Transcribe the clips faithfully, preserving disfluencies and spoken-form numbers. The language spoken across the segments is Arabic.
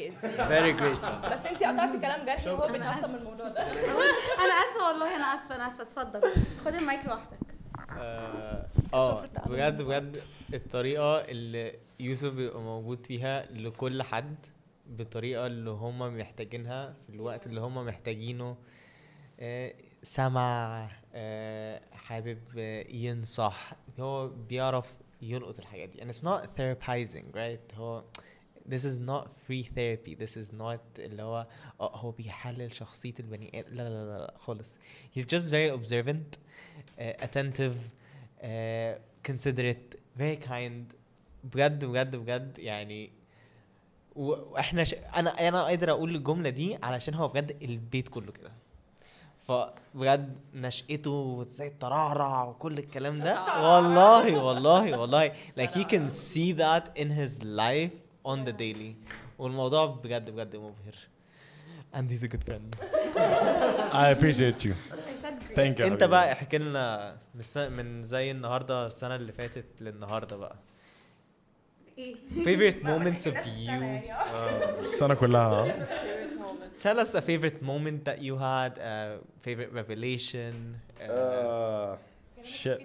is very grateful. بس انتي قطعتي كلام جرحي وهو بيتعصب من الموضوع ده. انا اسفه والله انا اسفه انا اسفه اتفضل خد المايك لوحدك. اه بجد بجد الطريقه اللي يوسف بيبقى موجود فيها لكل حد بالطريقه اللي هم محتاجينها في الوقت اللي هم محتاجينه. آه سمع، آه حابب آه ينصح، هو بيعرف يلقط الحاجات دي. and it's not therapizing right. هو this is not free therapy. this is not اللي هو اه هو بيحلل شخصية البني آدم. لا لا لا لا خالص. he's just very observant, uh, attentive, uh, considerate, very kind. بجد بجد بجد يعني. واحنا ش... انا انا قادر اقول الجملة دي علشان هو بجد البيت كله كده. فبجد نشأته وازاي الترعرع وكل الكلام ده والله والله والله like you can see that in his life on the daily. والموضوع بجد بجد مبهر. and he's a good friend. I appreciate you. thank you. انت بقى احكي لنا من زي النهارده السنة اللي فاتت للنهارده بقى ايه favorite moments of you. السنة كلها. Tell us a favorite moment that you had, a favorite revelation. Uh, uh, shit.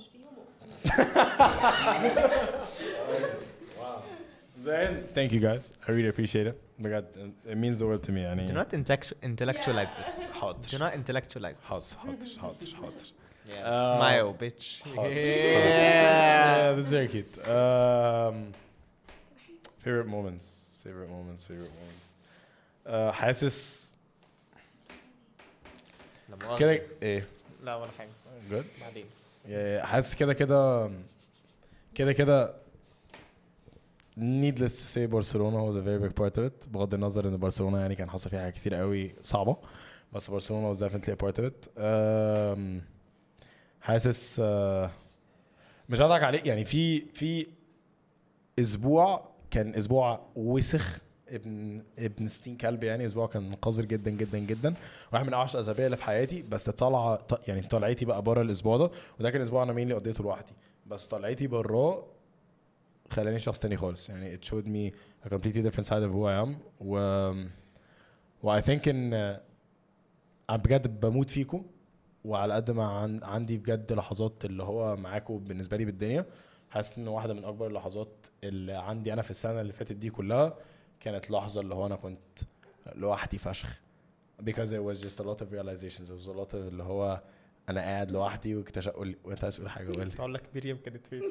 Wow. Then, thank you guys. I really appreciate it. God, it means the world to me. Yani. Do not intellectu- intellectualize Yeah. this. Hot. Do not intellectualize this. Hot, hot, hot, hot. Yeah, Uh, smile, bitch. Hot. Yeah. Yeah, that's very cute. Um, favorite moments. Favorite moments. Favorite moments. Uh, حاسس كده ايه لا ولا حاجه good بعدين حاسس كده كده كده كده needless to say برشلونة was a very big part of it. بغض النظر ان برشلونة يعني كان حصل فيها حاجات كتير قوي صعبة بس برشلونة was definitely a part of it. um, حاسس uh, مش هضحك عليك يعني في في اسبوع كان اسبوع وسخ ابن ابن ستين كلب يعني اسبوع كان قذر جدا جدا جدا واحد من اعشق اسابيع اللي في حياتي بس طالعه يعني طلعتي بقى بره الاسبوع ده وده كان اسبوع انا مين اللي قضيته لوحدي بس طلعتي براه خلاني شخص تاني خالص يعني it showed me a completely different side of who I am و و I think ان انا بجد بموت فيكم وعلى قد ما عن... عندي بجد لحظات اللي هو معاكم بالنسبه لي بالدنيا حاسس ان واحده من اكبر اللحظات اللي عندي انا في السنه اللي فاتت دي كلها كانت لحظة اللي هو أنا كنت لوحدي فشخ because it was just a lot of realizations it was a lot of اللي هو أنا قاعد لوحدي واكتشف قول وأنت عايز تقول حاجة قول تقول لك مريم كانت فين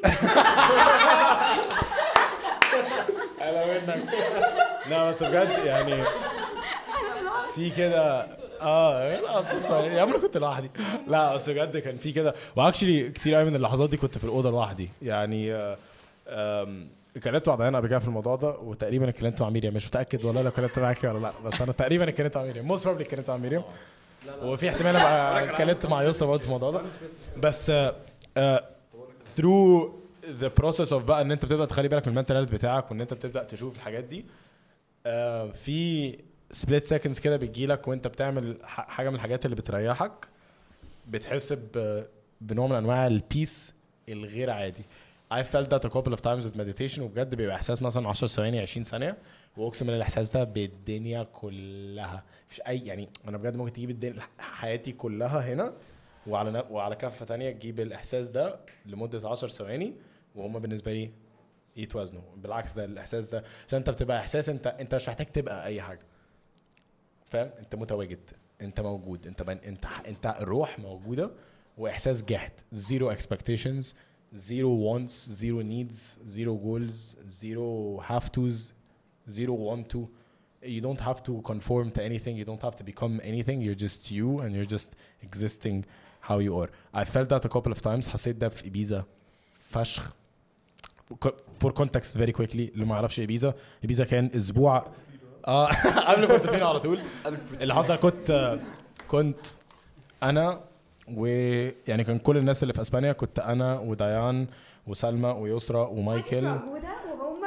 أنا منك لا بس بجد يعني في كده اه لا بس يا عم انا كنت لوحدي لا بس بجد كان في كده واكشلي كتير قوي من اللحظات دي كنت في الأوضة لوحدي يعني آم اتكلمت مع ديانا قبل كده في الموضوع ده وتقريبا اتكلمت مع ميريم مش متاكد والله لو اتكلمت معاكي ولا لا بس انا تقريبا اتكلمت مع ميريم موست بروبلي اتكلمت مع ميريم وفي احتمال ابقى اتكلمت مع يسرا برضه في الموضوع ده بس through the process of بقى ان انت بتبدا تخلي بالك من المنتال هيلث بتاعك وان انت بتبدا تشوف الحاجات دي في سبليت سيكندز كده بتجيلك وانت بتعمل حاجه من الحاجات اللي بتريحك بتحس بنوع من انواع البيس الغير عادي. I felt that a couple of times with meditation وبجد بيبقى احساس مثلا عشر ثواني عشرين ثانيه واقسم من الاحساس ده بالدنيا كلها مفيش اي يعني انا بجد ممكن تجيب الدنيا حياتي كلها هنا وعلى وعلى كفه ثانيه تجيب الاحساس ده لمده عشر ثواني وهم بالنسبه لي يتوازنوا بالعكس ده الاحساس ده عشان انت بتبقى احساس انت انت مش محتاج تبقى اي حاجه فاهم انت متواجد انت موجود انت بن... انت انت الروح موجوده واحساس جهد zero expectations zero wants, zero needs, zero goals, zero have tos, zero want to. You don't have to conform to anything. You don't have to become anything. You're just you and you're just existing how you are. I felt that a couple of times. حسيت ده في إبيزا فشخ. For context very quickly اللي ما يعرفش إبيزا إبيزا كان أسبوع آه قبل بورتوفينو على طول اللي حصل كنت كنت أنا ويعني كان كل الناس اللي في اسبانيا كنت انا وديان وسلمى ويسرا ومايكل موجوده وهم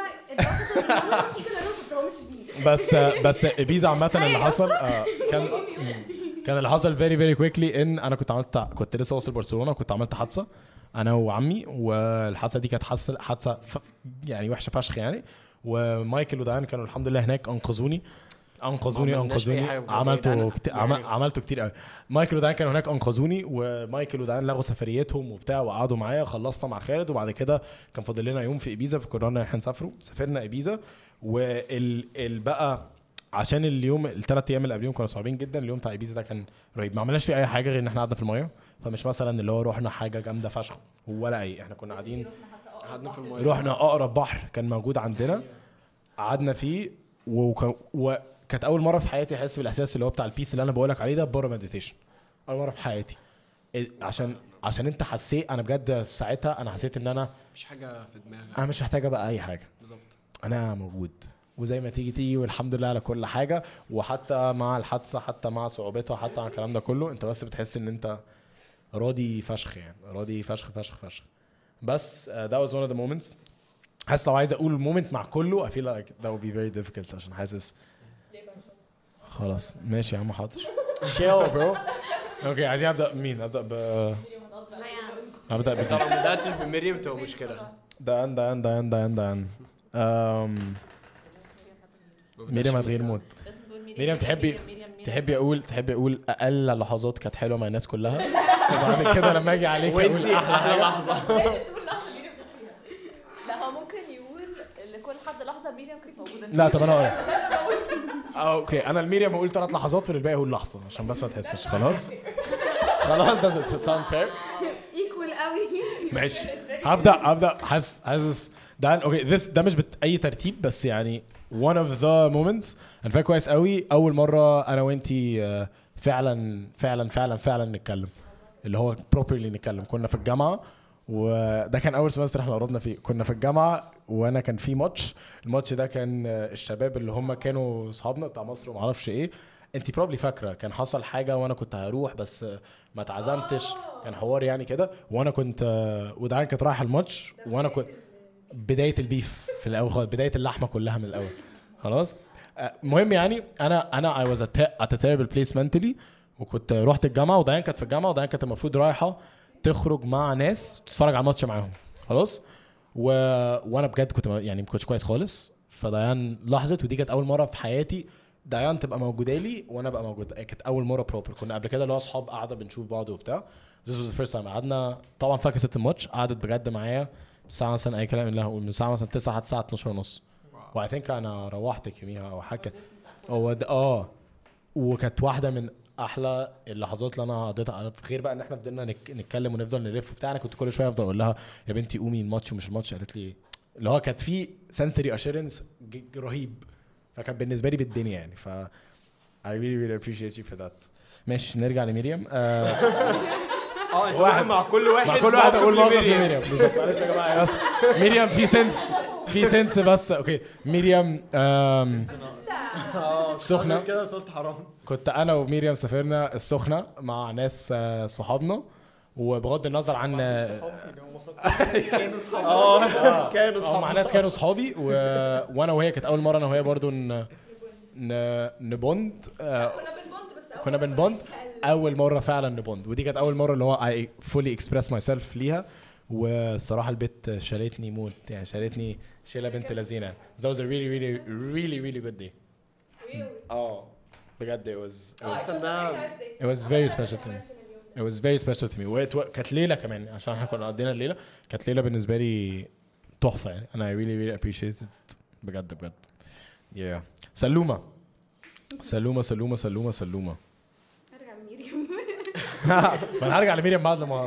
بس بس ابيزا عامه اللي حصل آه كان كان اللي حصل very very quickly ان انا كنت عملت كنت لسه واصل برشلونه كنت عملت حادثه انا وعمي والحادثه دي كانت حادثه ف... يعني وحشه فشخ يعني ومايكل وديان كانوا الحمد لله هناك انقذوني انقذوني ما عملناش أي انقذوني حاجة بجد. عملته يعني كتير يعني- عمل عملته كتير قوي. مايكل وديان كانوا هناك انقذوني ومايكل وديان لغوا سفريتهم وبتاع وقعدوا معايا. خلصنا مع خالد وبعد كده كان فاضل لنا يوم في ايبيزا فقررنا احنا نسافروا. سافرنا ايبيزا وال ال بقى عشان اليوم الثلاث ايام اللي قبليهم كانوا صعبين جدا. اليوم بتاع ايبيزا ده كان رهيب. ما عملناش فيه اي حاجه غير ان احنا قعدنا في المايه. فمش مثلا اللي هو رحنا حاجه جامده فشخ ولا اي. احنا كنا قاعدين قعدنا في المايه. رحنا اقرب بحر كان موجود عندنا قعدنا فيه وك... وكانت اول مره في حياتي احس بالاحساس اللي هو بتاع البيس اللي انا بقولك عليه ده بره مديتيشن. اول مره في حياتي إيه، عشان عشان انت حسيت انا بجد في ساعتها انا حسيت ان انا مفيش حاجه في دماغي انا مش محتاجه بقى اي حاجه بالظبط. انا موجود وزي ما تيجي تيجي والحمد لله على كل حاجه. وحتى مع الحادثه حتى مع صعوبتها حتى مع الكلام ده كله انت بس بتحس ان انت راضي فشخ يعني راضي فشخ فشخ فشخ. بس uh, that was one of the moments. حاسس لو عايز اقول المومنت مع كله I feel like that would be very difficult عشان حاسس خلاص ماشي يا عم حاضر chill bro. اوكي عايزين ابدا مين ابدا ب ابدا انت لو بديت ما بداتش بمريم تبقى مشكله. دان دان دان دان دان أم... مريم هتغير موت. مريم تحبي تحبي اقول تحبي اقول اقل لحظات كانت حلوه مع الناس كلها وبعد كده لما اجي عليك اقول وانتي احلى احلى حاجه. لحظه. لا هو ممكن يقول لكل حد لحظه ميريام كانت موجوده فيها. لا طب انا اقول اوكي انا الميريم اقول ثلاث لحظات والباقي اقول لحظه عشان بس ما تحسش. خلاص خلاص ده sound fair ايكوال قوي. ماشي. هبدا هبدا حاسس حاسس ده اوكي this ده مش بت... اي ترتيب بس يعني one of the moments انا فاكر كويس قوي اول مره انا وانتي آه، فعلا فعلا فعلا فعلا نتكلم اللي هو properly نتكلم. كنا في الجامعه وده كان اول سمستر احنا قربنا فيه. كنا في الجامعه وانا كان في ماتش. الماتش ده كان آه، الشباب اللي هم كانوا اصحابنا بتاع مصر وما اعرفش ايه. انتي بروبلي فاكره كان حصل حاجه وانا كنت هروح بس آه، ما اتعزمتش. كان حوار يعني كده وانا كنت آه، ودعان كانت رايحه الماتش وانا كنت بدايه البيف في الاول خالص بدايه اللحمه كلها من الاول خلاص. المهم يعني انا انا I was at a terrible place mentally وكنت رحت الجامعه وديان كانت في الجامعه وديان كانت المفروض رايحه تخرج مع ناس تتفرج على الماتش معاهم خلاص. و... وانا بجد كنت يعني ما كنتش كويس خالص. فديان لاحظت ودي كانت اول مره في حياتي ديان تبقى موجوده لي وانا ابقى موجود. كانت اول مره بروبر. كنا قبل كده اللي هو اصحاب قاعده بنشوف بعض وبتاع. This was the first time قعدنا طبعا فاكر ست الماتش قعدت بجد معايا الساعه مثلا اي كلام اللي هقول من الساعه مثلا تسعة لحد الساعه اتناشر ونص. واي ثينك انا روحت يوميها او حاجه هو اه. وكانت واحده من احلى اللحظات اللي انا قضيتها غير بقى ان احنا فضلنا نك... نتكلم ونفضل نلف وبتاع. انا كنت كل شويه افضل اقول لها يا بنتي قومي الماتش ومش الماتش. قالت لي اللي هو كانت في sensory assurance رهيب. فكان بالنسبه لي بالدنيا يعني ف I really really appreciate you for that. ماشي نرجع لمريم. آه اه انت واحد مع كل واحد مع كل واحد اقول موقف لمريم. لمريم بالظبط. معلش يا جماعه بس مريم في سنس في سنس بس اوكي. مريم آم، سخنه كده صوت حرام. كنت انا ومريم سافرنا السخنه مع ناس آه، صحابنا وبغض النظر عن كانوا صحاب اه كانوا اه مع صحاب. ناس كانوا صحابي و... وانا وهي كانت اول مره انا وهي برضو ن... ن... نبوند آه، كنا بنبوند بس أول كنا مرة بنبوند نتكلم. اول مره فعلا نبوند. ودي كانت اول مره اللي هو I fully express myself ليها. والصراحه البيت شالتني موت يعني شالتني شيله بنت لذينه. That was a really really really really good day. اه بجد it was it was, حاسس انها it was very special to me. It was very special to me. وكانت كانت ليله كمان عشان احنا كنا قضينا الليله. كانت ليله بالنسبه لي تحفه يعني. انا I really really appreciate it بجد بجد. yeah. سلومه سلومه سلومه سلومه سلومه ارجع لميريم. ما انا هرجع لميريم بعد لما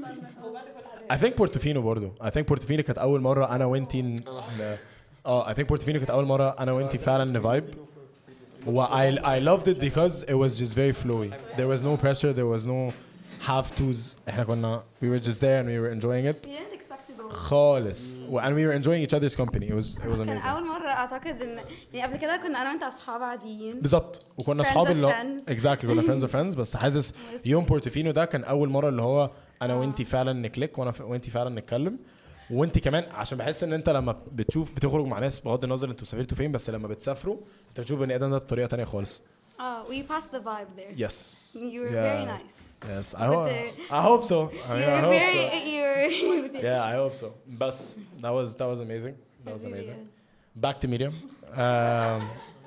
I think بورتوفينو برضو. I think بورتوفينو كانت اول مره انا وانتي ن... ن- اه I think بورتوفينو كانت اول مره انا وانتي فعلا نفايب. و I I loved it because it was just very flowy. There was no pressure. There was no have tos. احنا كنا we were just there and we were enjoying it You didn't expect to go. خالص. و- and we were enjoying each other's company. It was it was كان amazing. اول مره اعتقد ان يعني قبل كده كنا انا وانت اصحاب عاديين. بالظبط وكنا Friends اصحاب of اللي friends. اكزاكتلي كنا فريندز اوف فريندز. بس حاسس يوم بورتوفينو ده كان اول مره اللي هو انا وانتي فعلا نكليك وانا ف... وانتي فعلا نتكلم. وانتي كمان عشان بحس ان انت لما بتشوف بتخرج مع ناس بغض النظر انتوا سافرتوا فين بس لما بتسافروا انت بتشوف بني ادم ده بطريقه تانية خالص. اه we passed the vibe there. Yes. You were Yeah. very nice. Yes. I, But ho- the- I hope so. I, mean, You I were hope very so. you were Yeah, I hope so. بس that was that was amazing. That was amazing. back to Miriam. um,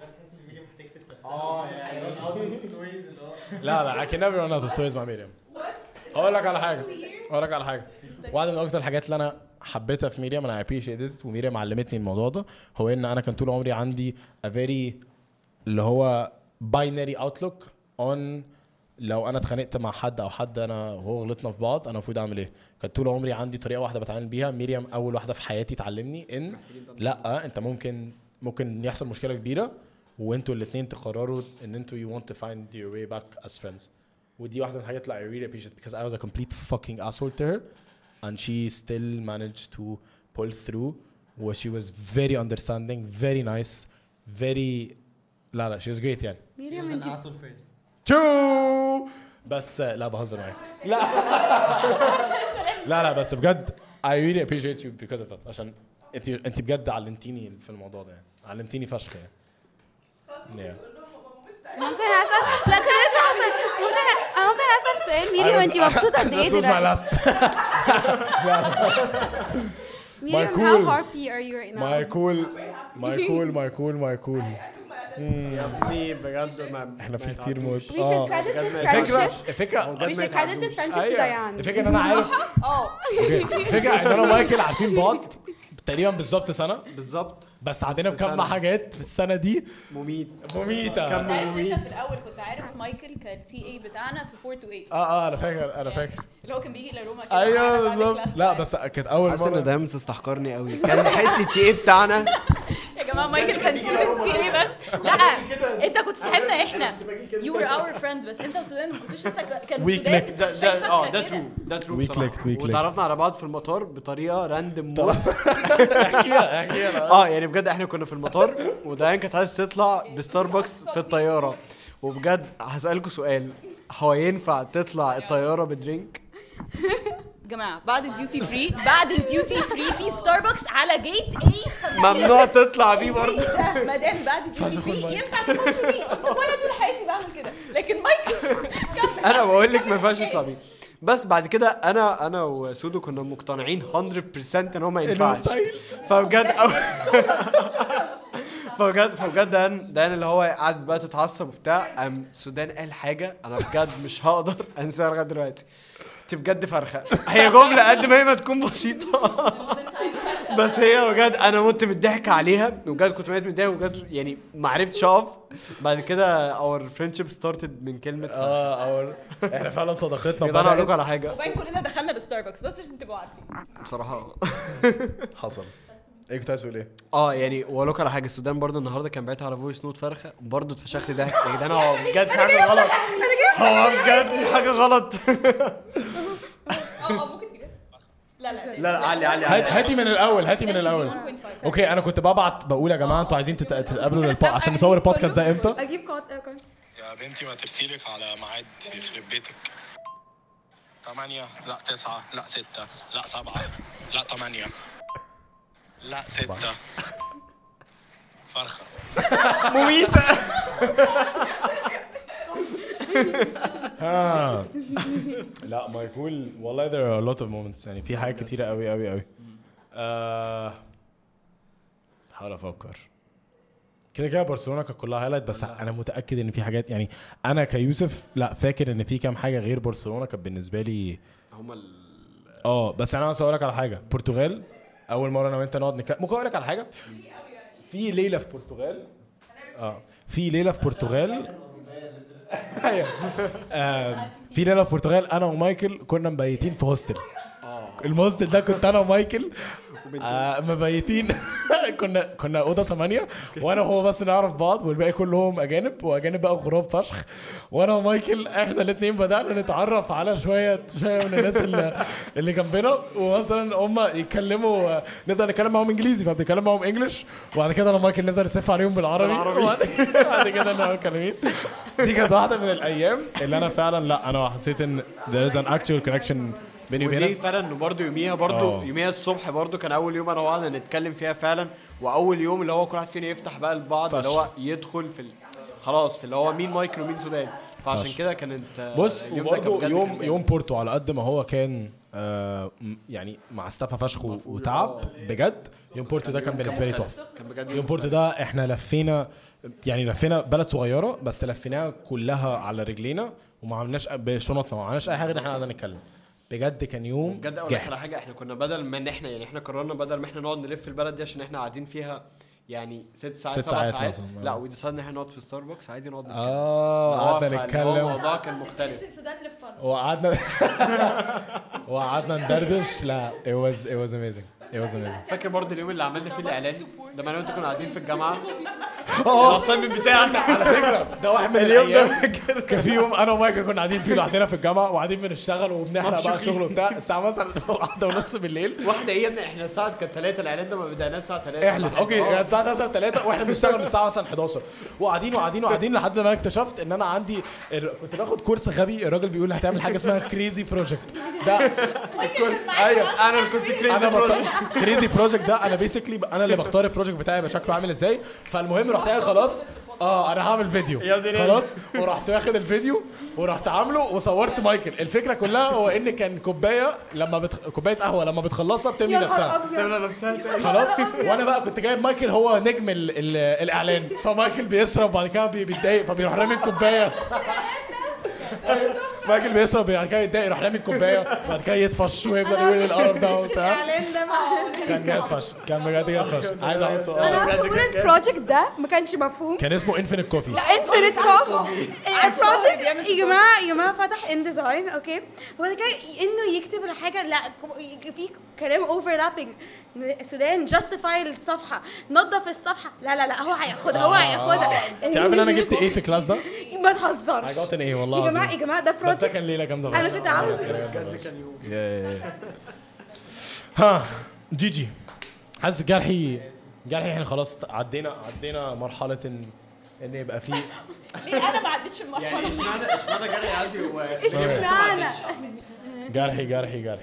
لا لا I can never run out of stories مع ميريام. اقول لك على حاجه اقول لك على حاجه واحده من اكتر الحاجات اللي انا حبيتها في ميريام انا appreciated وميريام علمتني الموضوع ده هو ان انا كان طول عمري عندي a very اللي هو binary outlook on لو انا اتخانقت مع حد او حد انا وهو غلطنا في بعض انا المفروض اعمل ايه. كانت طول عمري عندي طريقه واحده بتعامل بيها. ميريام اول واحده في حياتي تعلمني ان لا انت ممكن ممكن يحصل مشكله كبيره وانتوا الاثنين تقرروا ان انتوا you want to find your way back as friends. ودي واحده من الحاجات اللي I really appreciate because I was a complete fucking asshole to her and she still managed to pull through و she was very understanding very nice very لا لا she was great يعني. ميريام انت True بس لا بهزر معاك لا لا لا بس بجد I really appreciate you because of that عشان انت انت بجد علمتيني في الموضوع ده يعني علمتيني فشخ يعني. Yeah. ممكن اسال لا كان لسه حصل ممكن ممكن اسال سؤال ميريام انت مبسوطه قد ايه This was my دلوقتي؟ last ميريام cool. how happy are you right now؟ my cool my cool my cool my cool يا ابني بجد ما احنا في كتير موت. we should credit this الفكرة friendship الفكرة we should credit this friendship to أيوة. ديان. الفكرة ان انا عارف اه الفكرة ان انا ومايكل عارفين بعض تقريبا بالظبط سنة بالظبط بس عندنا بس بكم سنة. حاجات في السنة دي مميت مميتة. كم عارف مميت انت في الاول كنت عارف مايكل كان تي اي بتاعنا في أربعة تو ثمانية اه اه انا فاكر انا فاكر اللي هو كان بيجي لروما كده ايوه معانا بعد بالظبط. الكلاس. لا بس كانت اول حاسس ان مرة دايما تستحقرني قوي كان حته تي ايه بتاعنا يا جماعه مايكل كان ستودنت تي اي بس لا انت كنت صاحبنا احنا يو ور اور فريند بس انت وسودان ما كنتوش لسه كانوا We سودان clicked. ده شايفك ده اه ده كده. ترو ده ترو We clicked, we clicked. وتعرفنا على بعض في المطار بطريقه راندم موت احكيها احكيها اه يعني بجد احنا كنا في المطار وديان كانت عايزه تطلع بستاربكس في الطياره وبجد هسألكوا سؤال هو ينفع تطلع الطياره بدرينك؟ جماعه بعد الديوتي فري بعد الديوتي فري في ستاربكس على جيت اي ممنوع تطلع بيه برضه مدام بعد الديوتي فري ينفع تخش بيه وانا طول حياتي بعمل كده لكن مايكل انا بقول لك ما ينفعش تطلع بيه بس بعد كده انا انا وسودو كنا مقتنعين مية بالمية ان هو ما ينفعش فبجد أو فبجد فبجد دان دان اللي هو قعد بقى تتعصب وبتاع ام سودان قال حاجه انا بجد مش هقدر انساها لغايه دلوقتي. انت بجد فرخه هي جمله قد ما هي ما تكون بسيطه بس هي بجد انا كنت متضحك عليها وبجد كنت متضايق وبجد يعني ما عرفتش اقف. بعد كده اور فريندشيب ستارتد من كلمه اه اور احنا فعلا صداقتنا انا اقول لكم بدأت على حاجه وبعدين كلنا دخلنا بستاربكس بس عشان تبقوا عارفين بصراحه حصل. ايه كنت عايز تقول ايه؟ اه يعني واقول لكم على حاجه السودان برضو النهارده كان باعت على فويس نوت فرخه برضو اتفشخت ضحك يا جدعان هو بجد في حاجه غلط هو بجد في حاجه غلط اه اه ممكن كده لا لا لا لا علي علي هات- هاتي من الاول هاتي من الاول. اوكي انا كنت ببعت بقول يا جماعه انتوا عايزين تت- تتقابلوا للبو... عشان نصور البودكاست ده امتى؟ اجيب كوت اوكي يا بنتي ما ترسيلك على ميعاد يخرب بيتك. ثمانية لا تسعة لا ستة لا سبعة لا ثمانية لا ستة فرخة مميته آه. لا مايكول والله there are a lot of moments يعني في حاجات كتيرة قوي قوي قوي. آه... بحاول افكر كده كده برشلونة كانت كلها هايلايت بس انا متأكد ان في حاجات يعني انا كيوسف لا فاكر ان في كام حاجة غير برشلونة كانت بالنسبة لي هم ال اه بس انا عايز اقول لك على حاجة. برتغال اول مرة انا وانت نقعد نتكلم ممكن اقول لك على حاجة في ليلة في برتغال اه في ليلة في برتغال ايوه آه، في ليله في البرتغال انا ومايكل كنا مبيتين في هوستل. المهوستل ده كنت انا ومايكل آه مبيتين كنا كنا اوضه ثمانية وانا وهو بس نعرف بعض والباقي كلهم اجانب واجانب بقى غراب فشخ. وانا ومايكل احنا الاثنين بدانا نتعرف على شويه شويه من الناس اللي, اللي جنبنا ومثلا هم يتكلموا نبدا نتكلم معاهم انجليزي فبنتكلم معاهم انجلش وبعد كده انا مايكل نبدا نسف عليهم بالعربي وبعد كده انا كلامين. دي كانت واحده من الايام اللي انا فعلا لا انا حسيت ان there is an actual connection بيني ودي وبينك. فعلا انه برضه يوميها برضه اه. يوميها الصبح برضه كان اول يوم انا وقعدنا نتكلم فيها فعلا واول يوم اللي هو كل واحد فينا يفتح بقى لبعض اللي هو يدخل في ال... خلاص في اللي هو مين مايكل ومين سودان فعشان فشخ. كده كانت بص اليوم ده كان وبرضه بجد يوم كان يوم بورتو على قد ما هو كان آه يعني مع استفا فشخ وتعب بجد. يوم بورتو ده كان بالنسبه لي تحفه. يوم بورتو ده احنا لفينا يعني لفينا بلد صغيره بس لفيناها كلها على رجلينا وما عملناش بشنطنا، ما عملناش اي حاجه ان احنا قاعدين نتكلم. بجد كان يوم بجد. اقول لك على حاجه، احنا كنا بدل ما ان احنا يعني احنا قررنا بدل ما احنا نقعد نلف البلد دي عشان احنا قاعدين فيها يعني ست ساعات ست سبع ساعات, ساعات. مثلاً. لا وديسايدنا احنا نقعد في ستاربكس عادي نقعد نتكلم. اه قعدنا نتكلم. الموضوع كان مختلف. وقعدنا وقعدنا ندردش. لا it was it was amazing it was amazing. فاكر برضه اليوم اللي عملنا فيه الاعلان لما انا وانت كنا قاعدين في الجامعه؟ اه الاساينمنت بتاعنا على فكره ده واحد من اليوم ده الايام كان في يوم انا ومايكل كنا قاعدين فيه لوحدنا في الجامعه وقاعدين بنشتغل وبنحرق بقى شغل وبتاع الساعه مثلا واحدة ونص بالليل. واحده ايه يا ابني؟ احنا الساعه كانت ثلاثة الاعلان ده ما بدأناه الساعه ثلاثة. احلف اوكي كانت الساعه مثلا ثلاثة واحنا بنشتغل من الساعه مثلا حداشر وقاعدين وقاعدين وقاعدين لحد ما انا اكتشفت ان انا عندي كنت باخد كورس غبي. الراجل بيقول هتعمل حاجه اسمها كريزي بروجكت. ده الكورس ايوه انا اللي كنت كريزي انا بروجكت. كريزي بروجكت ده انا بيسكلي انا اللي بختار البروجكت بتاعي يبقى شكله عامل ازاي. فالمهم رحت قايل خلاص اه انا هعمل فيديو خلاص. ورحت واخد الفيديو ورحت عامله وصورت مايكل. الفكره كلها هو ان كان كوبايه لما بتخ... كوبايه قهوه لما بتخلصها بتملي نفسها بتملى نفسها تاني خلاص. وانا بقى كنت جايب مايكل هو نجم ال... ال... الاعلان. فمايكل بيشرب بعد كده بيتضايق فبيروح رامي الكوبايه. مايكل بيشرب بعد كده يتضايق يروح رامي الكوبايه بعد كده يطفش ويفضل يقول القرف ده وبتاع. كان جامد فشخ كان بجد جامد فشخ. عايز احطه انا بقول البروجكت ده ما كانش مفهوم. كان اسمه انفينيت كوفي. انفينيت كوفي البروجكت يا جماعه يا جماعه فتح ان ديزاين اوكي وبعد كده انه يكتب الحاجه لا في كلام اوفرلابنج. السودان جاستيفاي الصفحه نظف الصفحه لا لا لا هو هياخدها هو هياخدها. انت عارف ان انا جبت ايه في الكلاس ده؟ ما تهزرش. I got an A والله يا جماعه يا جماعه ده بس بروجكت ده كان ليله جامده انا كنت عاوز بجد كان يوم. ها جي جي حاسس جرحي جرحي احنا خلاص عدينا عدينا مرحله ان ان يبقى في ليه انا ما عدتش المرحله؟ يعني اشمعنى اشمعنى جري عادي هو اشمعنى جرحي جرحي جرحي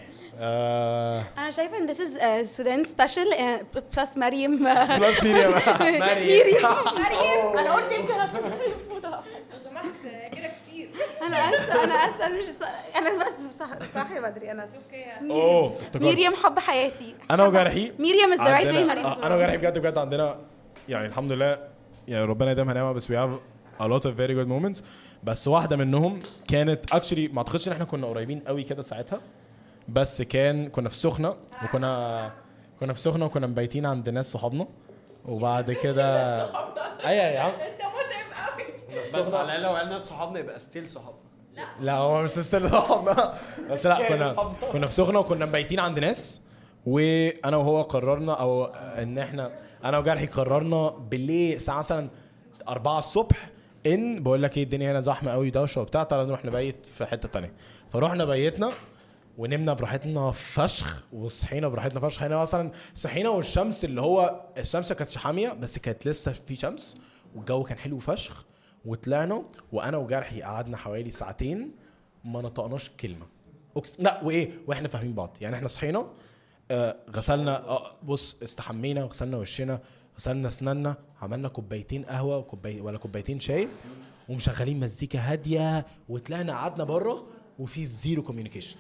آه انا شايفه ان this is uh, Sudan special uh, plus مريم بلس ميريام مريم انا قلت يمكن هتفوتها لو سمحت كده كتير. انا اسفه انا اسفه مش صح. انا بس صح صح يا بدري انا اسفه. اوه مريم حب حياتي. انا وجرحي مريم is the right way. عندنا- آه، انا وجرحي بجد بجد عندنا يعني الحمد لله يعني ربنا يديمها نعمه بس we have a lot of very good moments. بس واحده منهم كانت actually ما اعتقدش ان احنا كنا قريبين قوي كده ساعتها بس كان كنا في سخنه وكنا كنا في سخنه وكنا مبيتين عند ناس صحابنا وبعد كده ايوه يا عم انت متعب قوي. بس على الاقل لو قلنا صحابنا يبقى ستيل صحابنا. لا هو مش ستيل صحابنا بس لا كنا كنا في سخنه وكنا مبيتين عند ناس وانا وهو قررنا او ان احنا انا وجرحي قررنا بالليل الساعه مثلا أربعة الصبح ان بقول لك ايه الدنيا هنا زحمه قوي دوشه وبتاع تعالى نروح نبيت في حته تانية. فروحنا بيتنا ونمنا براحتنا فشخ وصحينا براحتنا فشخ. هنا مثلا صحينا والشمس اللي هو الشمس كانت حاميه بس كانت لسه في شمس والجو كان حلو فشخ. وطلعنا وانا وجرحي قعدنا حوالي ساعتين ما نطقناش كلمه أكس... لا وايه واحنا فاهمين بعض. يعني احنا صحينا آه غسلنا آه بص استحمينا وغسلنا وشنا غسلنا اسناننا عملنا كوبايتين قهوه وكوباي ولا كوبايتين شاي ومشغلين مزيكا هاديه وطلعنا قعدنا بره وفي زيرو كوميونيكيشن.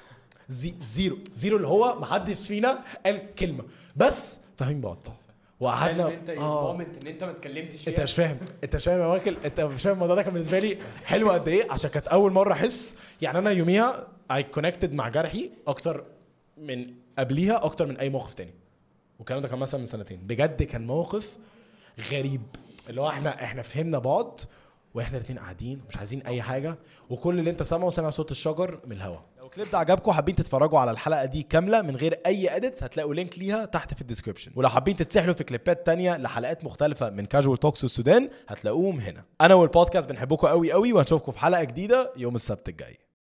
زي زيرو زيرو اللي هو ما حدش فينا قال كلمه بس فاهمين بعض. وقعدنا انت المومنت ان انت ما اتكلمتش فيها. انت مش فاهم انت مش فاهم يا مايكل انت مش فاهم الموضوع ده كان بالنسبه لي حلو قد ايه عشان كانت اول مره احس. يعني انا يوميها اي كونكتد مع جرحي اكتر من قبليها اكتر من اي موقف تاني والكلام ده كان مثلا من سنتين. بجد كان موقف غريب اللي هو احنا احنا فهمنا بعض واحنا الاثنين قاعدين ومش عايزين اي حاجه وكل اللي انت سامعه سامع صوت الشجر من الهواء. لو الكليب ده عجبكم حابين تتفرجوا على الحلقه دي كامله من غير اي اديتس هتلاقوا لينك ليها تحت في الديسكربشن. ولو حابين تتسحلوا في كليبات تانية لحلقات مختلفه من كاجوال توكس السودان هتلاقوهم هنا. انا والبودكاست بنحبكم قوي قوي وهنشوفكم في حلقه جديده يوم السبت الجاي.